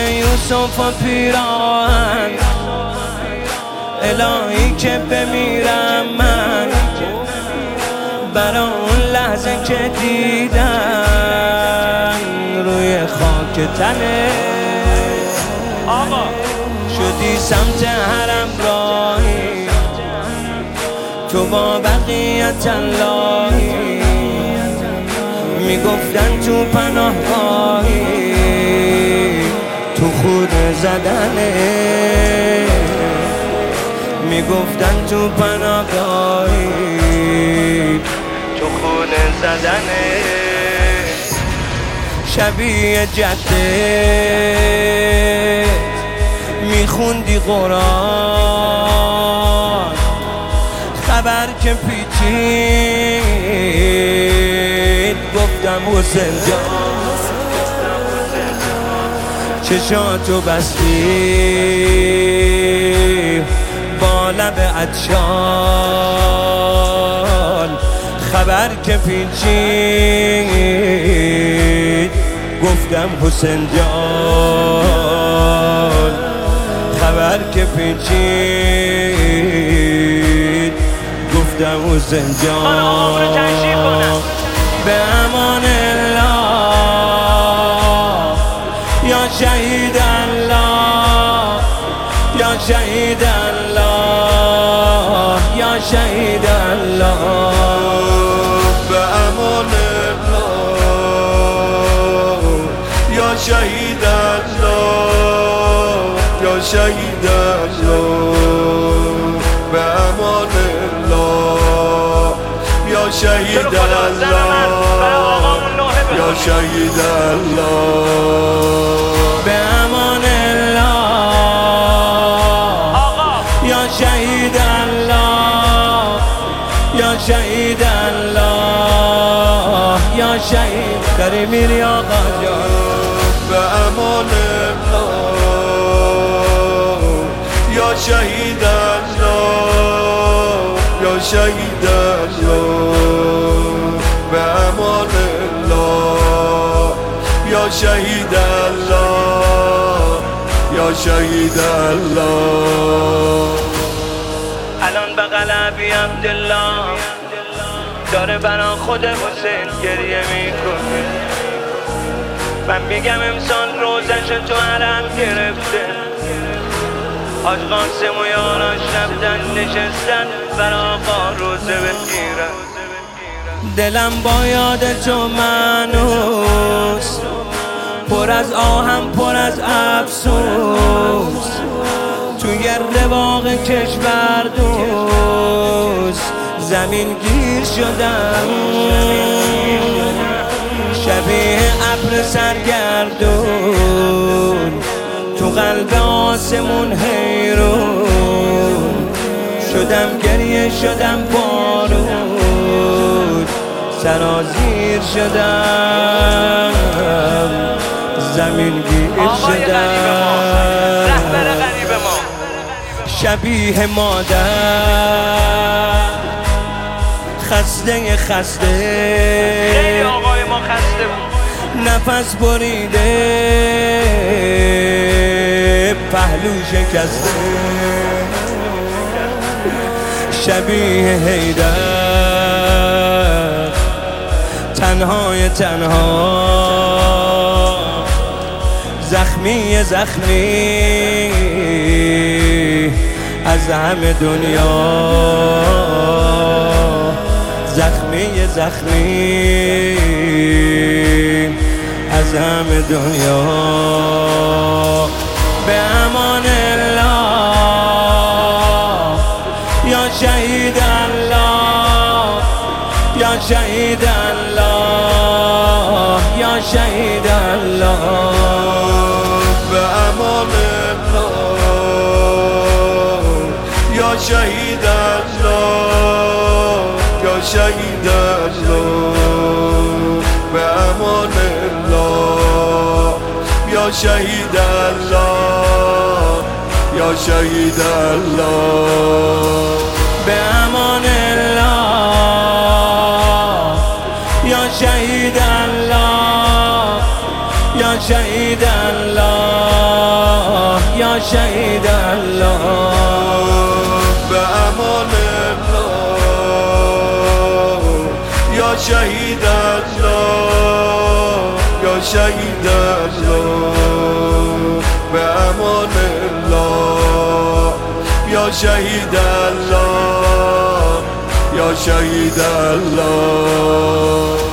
یوسف و پیراهن، الهی که بمیرم من برای اون لحظه که دیدم روی خاک تنه. آقا شدی سمت حرم راهی، تو با بقیت اللهی، میگفتن تو پناهگاهی، تو خود زدنه، میگفتن تو پناهگاهی، تو خود زدنه. شبیه جده میخوندی قرآن، خبر که پیچید گفتم حسین جان، چشاتو بستی با لب عطشان، خبر که پیچید گفتم حسین جان، خبر که پیچید گفتم حسین جان. به امان الله یا شهید الله، یا شهید الله، یا شهید الله. به امان الله یا شهید الله، یا شهید الله. به امان الله یا شهید الله، یا شهید الله. به امان الله یا شهید الله، یا شهید الله، یا شهید کریمی آقا جان. به امان الله یا شهید الله، یا شهید الله. به امان الله یا شهید الله، یا شهید الله. الان بغل ابی عبدالله داره برا خود حسین گریه میکنه. من میگم امسال روزش تو حرم گرفته، حاج قاسم و یاراش رفتن نشستن برا آقا روزه بگیرن. دلم با یاد تو منوس، پر از آهم پر از افسوس، توی رواق کشور دوست زمین گیر شدم، شبیه ابر سرگردون تو قلب آسمون حیرون شدم، گریه شدم بارون، سرازیر شدم، زمین گیر شدم. شبیه مادر خسته خسته، خیلی آقای ما خسته بود، نفس بریده پهلو شکسته. شبیه حیدر تنهای تنها، زخمی زخمی از همه دنیا، زخمی زخمی از همه دنیا. به امان الله یا شهید الله، یا شهید الله، یا شهید الله. به امان الله یا شهید الله، یا شهید الله. به امان الله یا شهید الله، یا شهید الله. به امان الله یا شهید الله، یا شهید الله، یا شهید الله به امان الله یا شهید الله یا شهید الله به امان الله یا شهید الله یا شهید الله